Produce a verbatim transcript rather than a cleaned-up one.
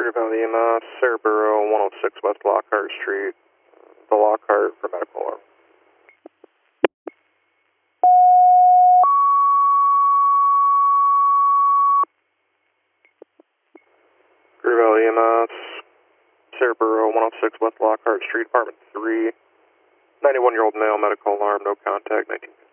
Greenville E M S, Cerebro, one oh six West Lockhart Street, the Lockhart for medical alarm. Greenville E M S, Cerebro, one oh six West Lockhart Street, apartment three, ninety-one-year-old male, medical alarm, no contact, nineteen.